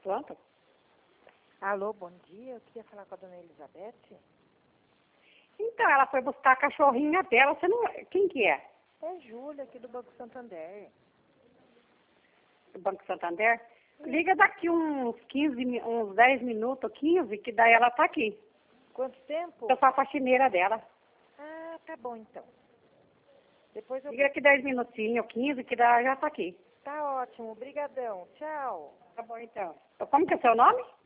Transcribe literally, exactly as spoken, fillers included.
Pronto? Alô, bom dia. Eu queria falar com a dona Elizabeth. Então, ela foi buscar a cachorrinha dela. Você não... Quem que é? É Júlia, aqui do Banco Santander. Do Banco Santander? Liga daqui uns quinze, mi- uns dez minutos, quinze, que daí ela tá aqui. Quanto tempo? Eu sou a faxineira dela. Ah, tá bom então. Depois eu... Liga daqui dez minutinhos, quinze, que daí já tá aqui. Tá ótimo, brigadão. Tchau. Tá bom, então. Como que é o seu nome?